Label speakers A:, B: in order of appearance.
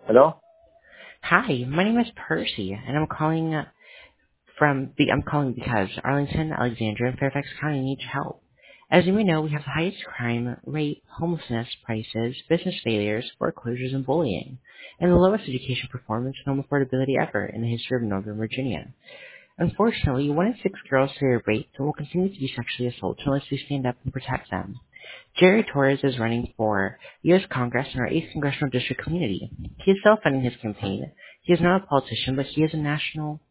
A: Hello?
B: Hi, my name is Percy, and I'm calling because Arlington, Alexandria, and Fairfax County need help. As you may know, we have the highest crime rate, homelessness prices, business failures, foreclosures, and bullying, and the lowest education performance and home affordability ever in the history of Northern Virginia. Unfortunately, 1 in 6 girls who are raped will continue to be sexually assaulted unless we stand up and protect them. Jerry Torres is running for U.S. Congress in our 8th Congressional District community. He is self-funding his campaign. He is not a politician, but he is a national